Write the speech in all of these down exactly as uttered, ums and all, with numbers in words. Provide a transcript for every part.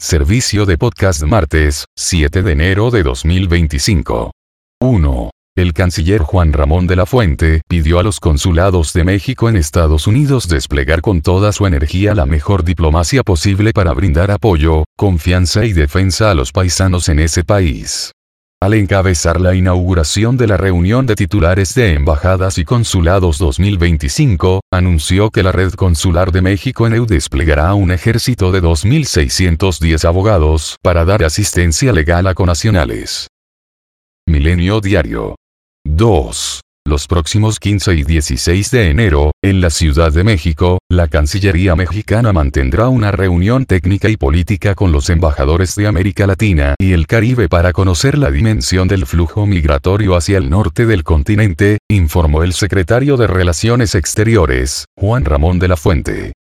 Servicio de podcast martes, siete de enero de dos mil veinticinco. uno. El canciller Juan Ramón de la Fuente pidió a los consulados de México en Estados Unidos desplegar con toda su energía la mejor diplomacia posible para brindar apoyo, confianza y defensa a los paisanos en ese país. Al encabezar la inauguración de la reunión de titulares de embajadas y consulados dos mil veinticinco, anunció que la Red Consular de México en E U desplegará un ejército de dos mil seiscientos diez abogados para dar asistencia legal a connacionales. Milenio Diario. dos. Los próximos quince y dieciséis de enero, en la Ciudad de México, la Cancillería mexicana mantendrá una reunión técnica y política con los embajadores de América Latina y el Caribe para conocer la dimensión del flujo migratorio hacia el norte del continente, informó el secretario de Relaciones Exteriores, Juan Ramón de la Fuente.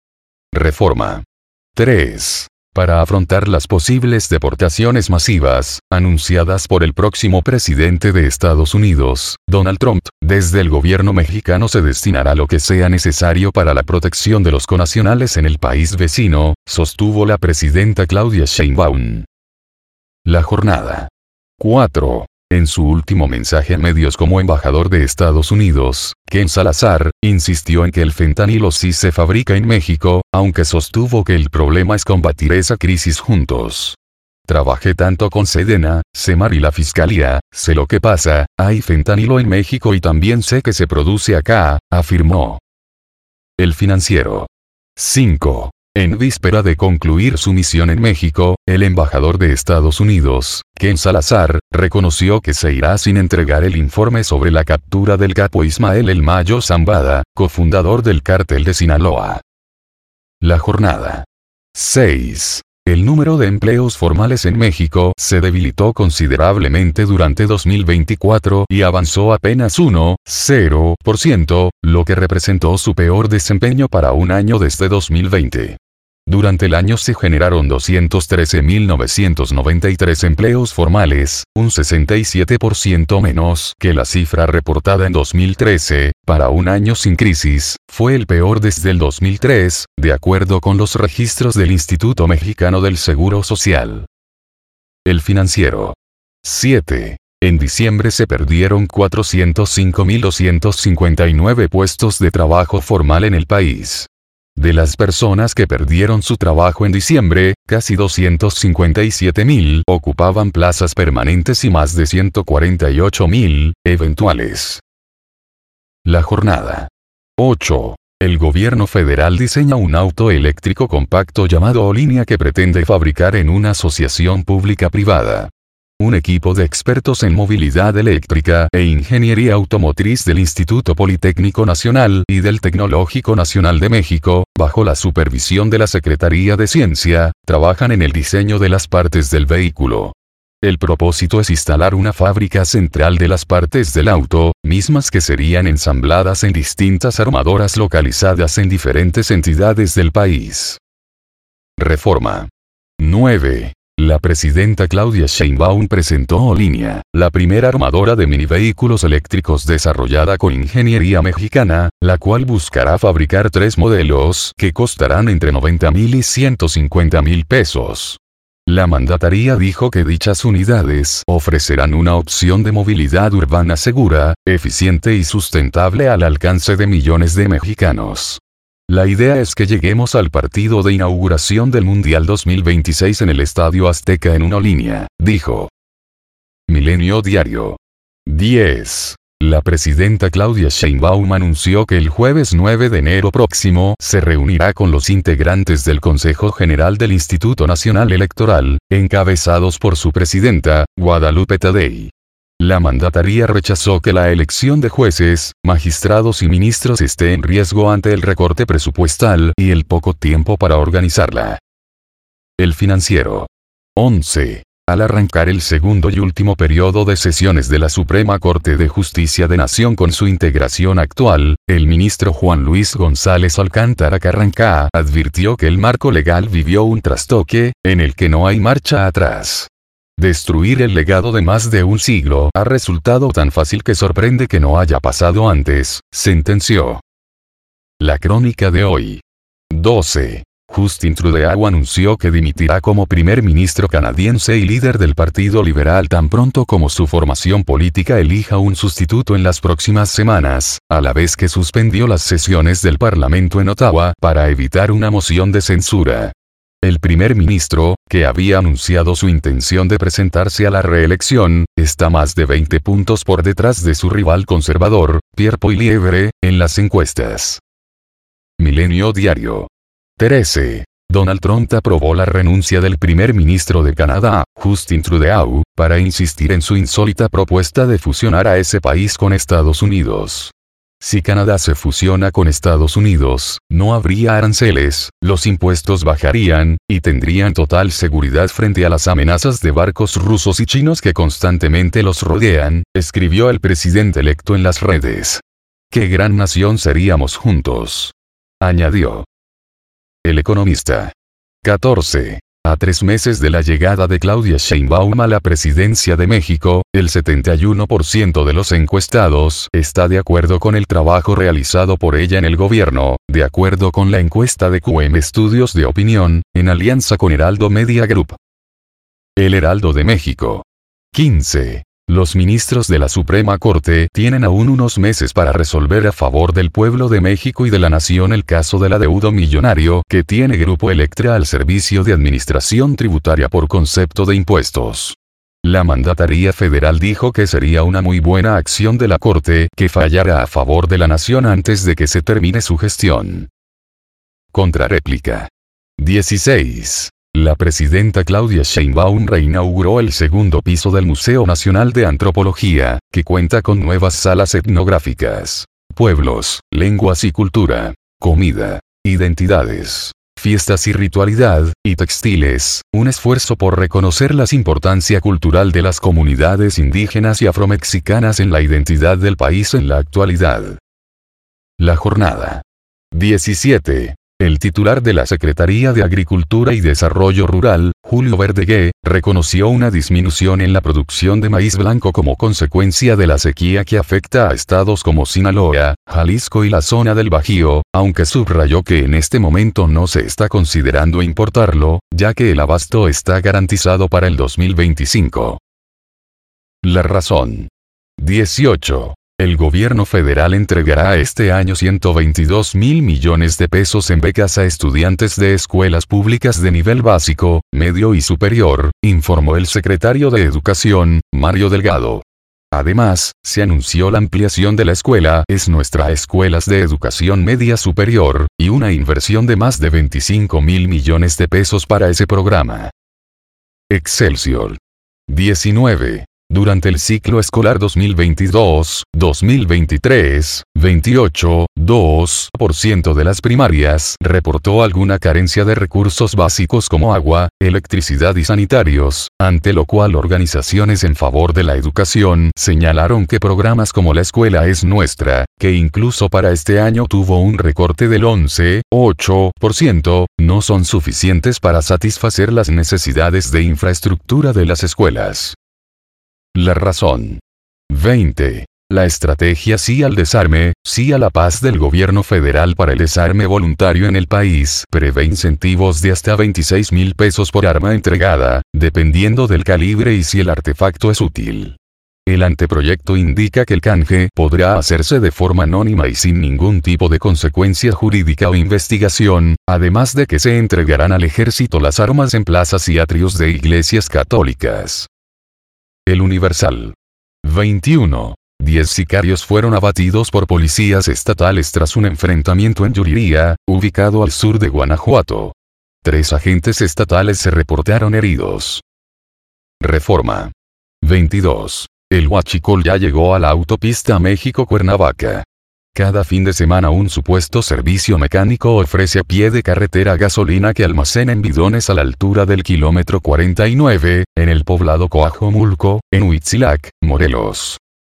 Reforma. tres. Para afrontar las posibles deportaciones masivas, anunciadas por el próximo presidente de Estados Unidos, Donald Trump, desde el gobierno mexicano se destinará lo que sea necesario para la protección de los connacionales en el país vecino, sostuvo la presidenta Claudia Sheinbaum. La jornada. cuatro. En su último mensaje a medios como embajador de Estados Unidos, Ken Salazar, insistió en que el fentanilo sí se fabrica en México, aunque sostuvo que el problema es combatir esa crisis juntos. Trabajé tanto con Sedena, Semar y la Fiscalía, sé lo que pasa, hay fentanilo en México y también sé que se produce acá, afirmó. El Financiero. cinco. En víspera de concluir su misión en México, el embajador de Estados Unidos, Ken Salazar, reconoció que se irá sin entregar el informe sobre la captura del capo Ismael El Mayo Zambada, cofundador del cártel de Sinaloa. La jornada. seis. El número de empleos formales en México se debilitó considerablemente durante dos mil veinticuatro y avanzó apenas uno punto cero por ciento, lo que representó su peor desempeño para un año desde dos mil veinte. Durante el año se generaron doscientos trece mil novecientos noventa y tres empleos formales, un sesenta y siete por ciento menos que la cifra reportada en dos mil trece, para un año sin crisis, fue el peor desde el dos mil tres, de acuerdo con los registros del Instituto Mexicano del Seguro Social. El Financiero. siete. En diciembre se perdieron cuatrocientos cinco mil doscientos cincuenta y nueve puestos de trabajo formal en el país. De las personas que perdieron su trabajo en diciembre, casi doscientos cincuenta y siete mil ocupaban plazas permanentes y más de ciento cuarenta y ocho mil, eventuales. La jornada. ocho. El gobierno federal diseña un auto eléctrico compacto llamado O-Línea que pretende fabricar en una asociación pública-privada. Un equipo de expertos en movilidad eléctrica e ingeniería automotriz del Instituto Politécnico Nacional y del Tecnológico Nacional de México, bajo la supervisión de la Secretaría de Ciencia, trabajan en el diseño de las partes del vehículo. El propósito es instalar una fábrica central de las partes del auto, mismas que serían ensambladas en distintas armadoras localizadas en diferentes entidades del país. Reforma. nueve. La presidenta Claudia Sheinbaum presentó O-Línea, la primera armadora de minivehículos eléctricos desarrollada con ingeniería mexicana, la cual buscará fabricar tres modelos que costarán entre noventa mil y ciento cincuenta mil pesos. La mandataria dijo que dichas unidades ofrecerán una opción de movilidad urbana segura, eficiente y sustentable al alcance de millones de mexicanos. La idea es que lleguemos al partido de inauguración del Mundial dos mil veintiséis en el Estadio Azteca en una línea, dijo. Milenio Diario. diez. La presidenta Claudia Sheinbaum anunció que el jueves nueve de enero próximo se reunirá con los integrantes del Consejo General del Instituto Nacional Electoral, encabezados por su presidenta, Guadalupe Tadei. La mandataria rechazó que la elección de jueces, magistrados y ministros esté en riesgo ante el recorte presupuestal y el poco tiempo para organizarla. El Financiero. once. Al arrancar el segundo y último periodo de sesiones de la Suprema Corte de Justicia de Nación con su integración actual, el ministro Juan Luis González Alcántara Carrancá advirtió que el marco legal vivió un trastoque, en el que no hay marcha atrás. Destruir el legado de más de un siglo ha resultado tan fácil que sorprende que no haya pasado antes, sentenció. La crónica de hoy. doce. Justin Trudeau anunció que dimitirá como primer ministro canadiense y líder del Partido Liberal tan pronto como su formación política elija un sustituto en las próximas semanas, a la vez que suspendió las sesiones del Parlamento en Ottawa para evitar una moción de censura. El primer ministro, que había anunciado su intención de presentarse a la reelección, está más de veinte puntos por detrás de su rival conservador, Pierre Poilievre, en las encuestas. Milenio Diario. trece. Donald Trump aprobó la renuncia del primer ministro de Canadá, Justin Trudeau, para insistir en su insólita propuesta de fusionar a ese país con Estados Unidos. Si Canadá se fusiona con Estados Unidos, no habría aranceles, los impuestos bajarían, y tendrían total seguridad frente a las amenazas de barcos rusos y chinos que constantemente los rodean, escribió el presidente electo en las redes. ¡Qué gran nación seríamos juntos!, añadió. El Economista. catorce. A tres meses de la llegada de Claudia Sheinbaum a la presidencia de México, el setenta y uno por ciento de los encuestados está de acuerdo con el trabajo realizado por ella en el gobierno, de acuerdo con la encuesta de Q M Estudios de Opinión, en alianza con Heraldo Media Group. El Heraldo de México. quince. Los ministros de la Suprema Corte tienen aún unos meses para resolver a favor del pueblo de México y de la nación el caso del adeudo millonario que tiene Grupo Electra al Servicio de Administración Tributaria por concepto de impuestos. La mandataria federal dijo que sería una muy buena acción de la Corte que fallara a favor de la nación antes de que se termine su gestión. Contrarréplica. dieciséis. La presidenta Claudia Sheinbaum reinauguró el segundo piso del Museo Nacional de Antropología, que cuenta con nuevas salas etnográficas, pueblos, lenguas y cultura, comida, identidades, fiestas y ritualidad, y textiles, un esfuerzo por reconocer la importancia cultural de las comunidades indígenas y afromexicanas en la identidad del país en la actualidad. La jornada. diecisiete. El titular de la Secretaría de Agricultura y Desarrollo Rural, Julio Verdegué, reconoció una disminución en la producción de maíz blanco como consecuencia de la sequía que afecta a estados como Sinaloa, Jalisco y la zona del Bajío, aunque subrayó que en este momento no se está considerando importarlo, ya que el abasto está garantizado para el dos mil veinticinco. La razón. dieciocho. El gobierno federal entregará este año ciento veintidós mil millones de pesos en becas a estudiantes de escuelas públicas de nivel básico, medio y superior, informó el secretario de Educación, Mario Delgado. Además, se anunció la ampliación de la escuela Es Nuestra Escuelas de Educación Media Superior, y una inversión de más de veinticinco mil millones de pesos para ese programa. Excelsior. diecinueve. Durante el ciclo escolar dos mil veintidós dos mil veintitrés, veintiocho punto dos por ciento de las primarias reportó alguna carencia de recursos básicos como agua, electricidad y sanitarios, ante lo cual organizaciones en favor de la educación señalaron que programas como La Escuela Es Nuestra, que incluso para este año tuvo un recorte del once punto ocho por ciento, no son suficientes para satisfacer las necesidades de infraestructura de las escuelas. La razón. veinte. La estrategia Sí al Desarme, Sí a la Paz del gobierno federal para el desarme voluntario en el país prevé incentivos de hasta veintiséis mil pesos por arma entregada, dependiendo del calibre y si el artefacto es útil. El anteproyecto indica que el canje podrá hacerse de forma anónima y sin ningún tipo de consecuencia jurídica o investigación, además de que se entregarán al ejército las armas en plazas y atrios de iglesias católicas. El Universal. veintiuno. Diez sicarios fueron abatidos por policías estatales tras un enfrentamiento en Yuriria, ubicado al sur de Guanajuato. Tres agentes estatales se reportaron heridos. Reforma. veintidós. El huachicol ya llegó a la autopista México-Cuernavaca. Cada fin de semana un supuesto servicio mecánico ofrece a pie de carretera gasolina que almacena en bidones a la altura del kilómetro cuarenta y nueve, en el poblado Coajomulco, en Huitzilac, Morelos.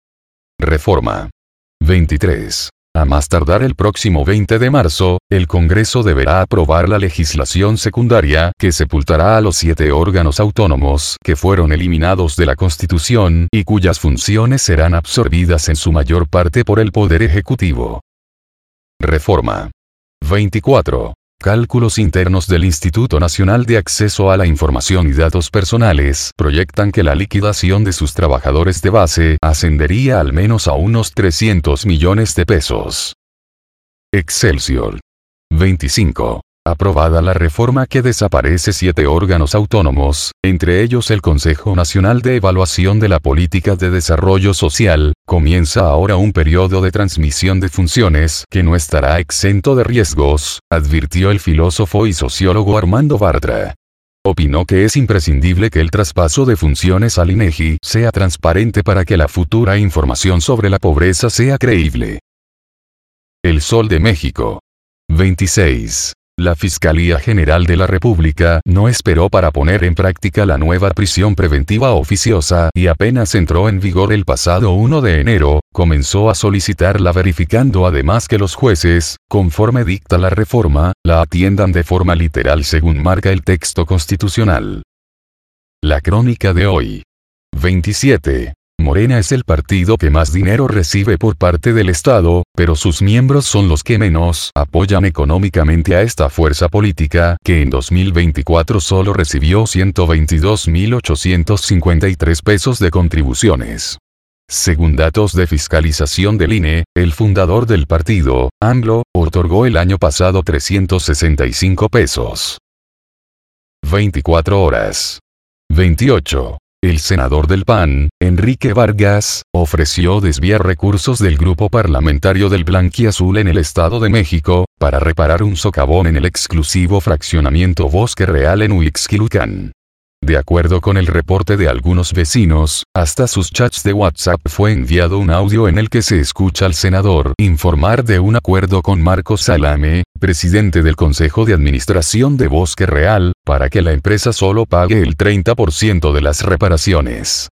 Reforma. veintitrés. A más tardar el próximo veinte de marzo, el Congreso deberá aprobar la legislación secundaria que sepultará a los siete órganos autónomos que fueron eliminados de la Constitución y cuyas funciones serán absorbidas en su mayor parte por el Poder Ejecutivo. Reforma. veinticuatro. Cálculos internos del Instituto Nacional de Acceso a la Información y Datos Personales proyectan que la liquidación de sus trabajadores de base ascendería al menos a unos trescientos millones de pesos. Excelsior. veinticinco. Aprobada la reforma que desaparece siete órganos autónomos, entre ellos el Consejo Nacional de Evaluación de la Política de Desarrollo Social, comienza ahora un periodo de transmisión de funciones que no estará exento de riesgos, advirtió el filósofo y sociólogo Armando Bartra. Opinó que es imprescindible que el traspaso de funciones al INEGI sea transparente para que la futura información sobre la pobreza sea creíble. El Sol de México. veintiséis. La Fiscalía General de la República no esperó para poner en práctica la nueva prisión preventiva oficiosa y apenas entró en vigor el pasado primero de enero, comenzó a solicitarla verificando además que los jueces, conforme dicta la reforma, la atiendan de forma literal según marca el texto constitucional. La crónica de hoy. veintisiete. Morena es el partido que más dinero recibe por parte del Estado, pero sus miembros son los que menos apoyan económicamente a esta fuerza política, que en dos mil veinticuatro solo recibió ciento veintidós mil ochocientos cincuenta y tres pesos de contribuciones. Según datos de fiscalización del I N E, el fundador del partido, AMLO, otorgó el año pasado trescientos sesenta y cinco pesos. veinticuatro horas. veintiocho. El senador del P A N, Enrique Vargas, ofreció desviar recursos del grupo parlamentario del Blanquiazul en el Estado de México, para reparar un socavón en el exclusivo fraccionamiento Bosque Real en Huixquilucan. De acuerdo con el reporte de algunos vecinos, hasta sus chats de WhatsApp fue enviado un audio en el que se escucha al senador informar de un acuerdo con Marcos Salame, presidente del Consejo de Administración de Bosque Real, para que la empresa solo pague el treinta por ciento de las reparaciones.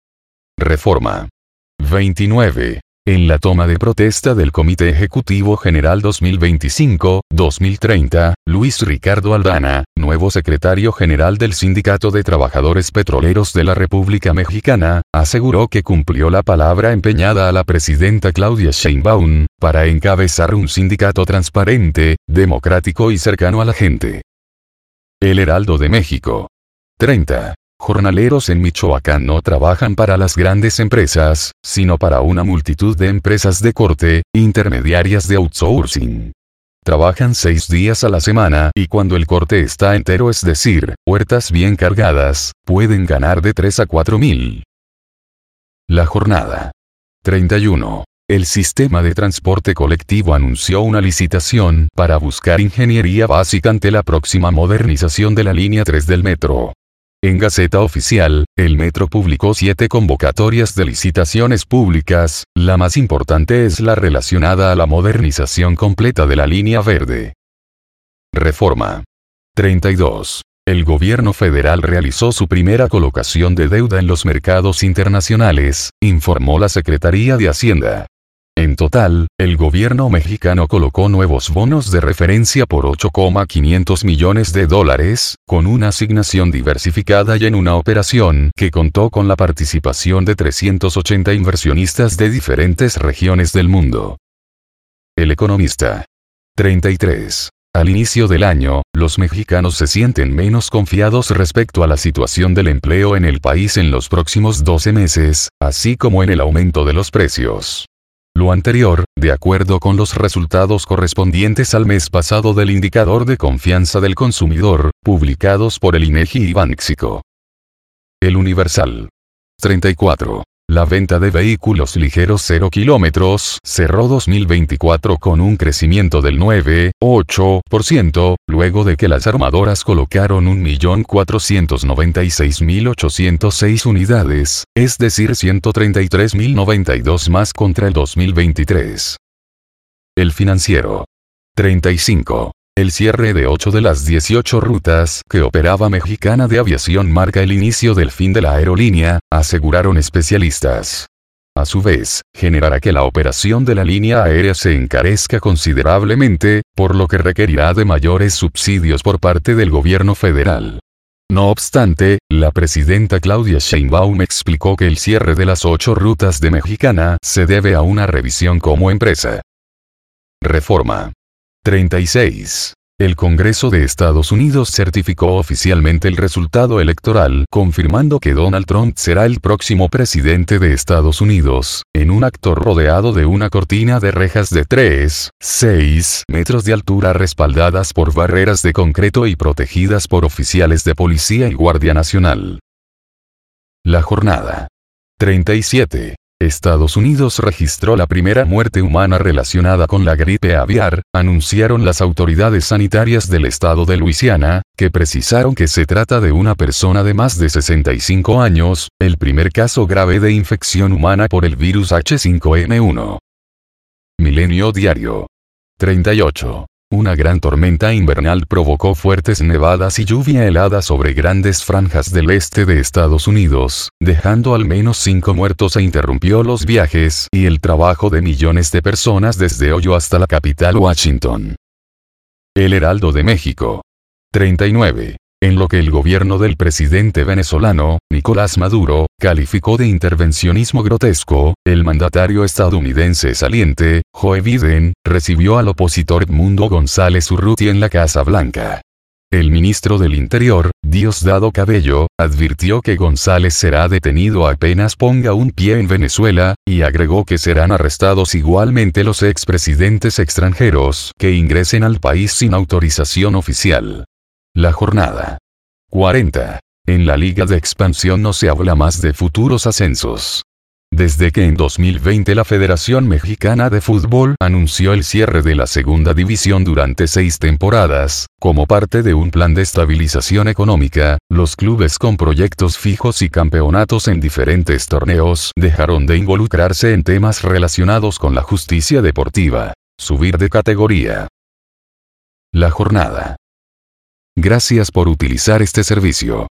Reforma. veintinueve. En la toma de protesta del Comité Ejecutivo General dos mil veinticinco a dos mil treinta, Luis Ricardo Aldana, nuevo secretario general del Sindicato de Trabajadores Petroleros de la República Mexicana, aseguró que cumplió la palabra empeñada a la presidenta Claudia Sheinbaum, para encabezar un sindicato transparente, democrático y cercano a la gente. El Heraldo de México. treinta. Jornaleros en Michoacán no trabajan para las grandes empresas, sino para una multitud de empresas de corte, intermediarias de outsourcing. Trabajan seis días a la semana y cuando el corte está entero, es decir, huertas bien cargadas, pueden ganar de tres a cuatro mil. La jornada. treinta y uno. El sistema de transporte colectivo anunció una licitación para buscar ingeniería básica ante la próxima modernización de la línea tres del metro. En Gaceta Oficial, el Metro publicó siete convocatorias de licitaciones públicas, la más importante es la relacionada a la modernización completa de la línea verde. Reforma. treinta y dos. El gobierno federal realizó su primera colocación de deuda en los mercados internacionales, informó la Secretaría de Hacienda. En total, el gobierno mexicano colocó nuevos bonos de referencia por ocho mil quinientos millones de dólares, con una asignación diversificada y en una operación que contó con la participación de trescientos ochenta inversionistas de diferentes regiones del mundo. El Economista. treinta y tres. Al inicio del año, los mexicanos se sienten menos confiados respecto a la situación del empleo en el país en los próximos doce meses, así como en el aumento de los precios. Lo anterior, de acuerdo con los resultados correspondientes al mes pasado del indicador de confianza del consumidor, publicados por el INEGI y Banxico. El Universal. treinta y cuatro. La venta de vehículos ligeros cero kilómetros cerró dos mil veinticuatro con un crecimiento del nueve coma ocho por ciento, luego de que las armadoras colocaron un millón cuatrocientos noventa y seis mil ochocientos seis unidades, es decir ciento treinta y tres mil noventa y dos más contra el dos mil veintitrés. El Financiero. treinta y cinco. El cierre de ocho de las dieciocho rutas que operaba Mexicana de Aviación marca el inicio del fin de la aerolínea, aseguraron especialistas. A su vez, generará que la operación de la línea aérea se encarezca considerablemente, por lo que requerirá de mayores subsidios por parte del gobierno federal. No obstante, la presidenta Claudia Sheinbaum explicó que el cierre de las ocho rutas de Mexicana se debe a una revisión como empresa. Reforma. treinta y seis. El Congreso de Estados Unidos certificó oficialmente el resultado electoral, confirmando que Donald Trump será el próximo presidente de Estados Unidos, en un acto rodeado de una cortina de rejas de tres, seis metros de altura respaldadas por barreras de concreto y protegidas por oficiales de policía y Guardia Nacional. La jornada treinta y siete. Estados Unidos registró la primera muerte humana relacionada con la gripe aviar, anunciaron las autoridades sanitarias del estado de Luisiana, que precisaron que se trata de una persona de más de sesenta y cinco años, el primer caso grave de infección humana por el virus H cinco N uno. Milenio Diario. treinta y ocho. Una gran tormenta invernal provocó fuertes nevadas y lluvia helada sobre grandes franjas del este de Estados Unidos, dejando al menos cinco muertos e interrumpió los viajes y el trabajo de millones de personas desde Ohio hasta la capital Washington. El Heraldo de México. treinta y nueve. En lo que el gobierno del presidente venezolano, Nicolás Maduro, calificó de intervencionismo grotesco, el mandatario estadounidense saliente, Joe Biden, recibió al opositor Edmundo González Urrutia en la Casa Blanca. El ministro del Interior, Diosdado Cabello, advirtió que González será detenido apenas ponga un pie en Venezuela, y agregó que serán arrestados igualmente los expresidentes extranjeros que ingresen al país sin autorización oficial. La jornada cuarenta. En la Liga de Expansión no se habla más de futuros ascensos. Desde que en dos mil veinte la Federación Mexicana de Fútbol anunció el cierre de la segunda división durante seis temporadas, como parte de un plan de estabilización económica, los clubes con proyectos fijos y campeonatos en diferentes torneos dejaron de involucrarse en temas relacionados con la justicia deportiva. Subir de categoría. La jornada. Gracias por utilizar este servicio.